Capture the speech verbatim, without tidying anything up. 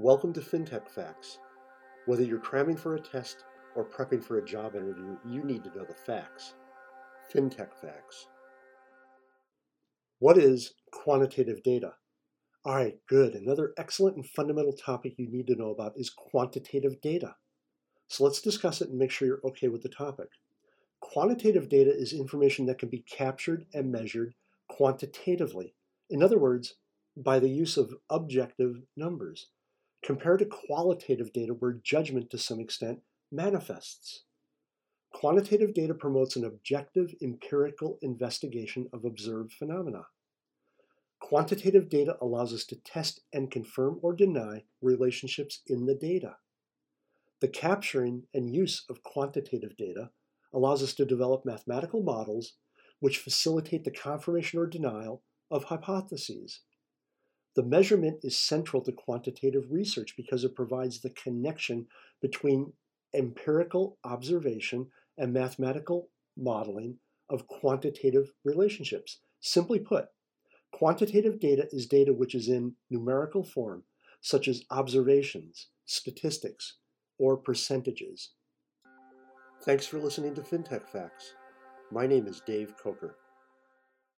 Welcome to FinTech Facts. Whether you're cramming for a test or prepping for a job interview, you need to know the facts. FinTech Facts. What is quantitative data? All right, good. Another excellent and fundamental topic you need to know about is quantitative data. So let's discuss it and make sure you're okay with the topic. Quantitative data is information that can be captured and measured quantitatively. In other words, by the use of objective numbers, compared to qualitative data where judgment to some extent manifests. Quantitative data promotes an objective empirical investigation of observed phenomena. Quantitative data allows us to test and confirm or deny relationships in the data. The capturing and use of quantitative data allows us to develop mathematical models which facilitate the confirmation or denial of hypotheses. The measurement is central to quantitative research because it provides the connection between empirical observation and mathematical modeling of quantitative relationships. Simply put, quantitative data is data which is in numerical form, such as observations, statistics, or percentages. Thanks for listening to FinTech Facts. My name is Dave Coker.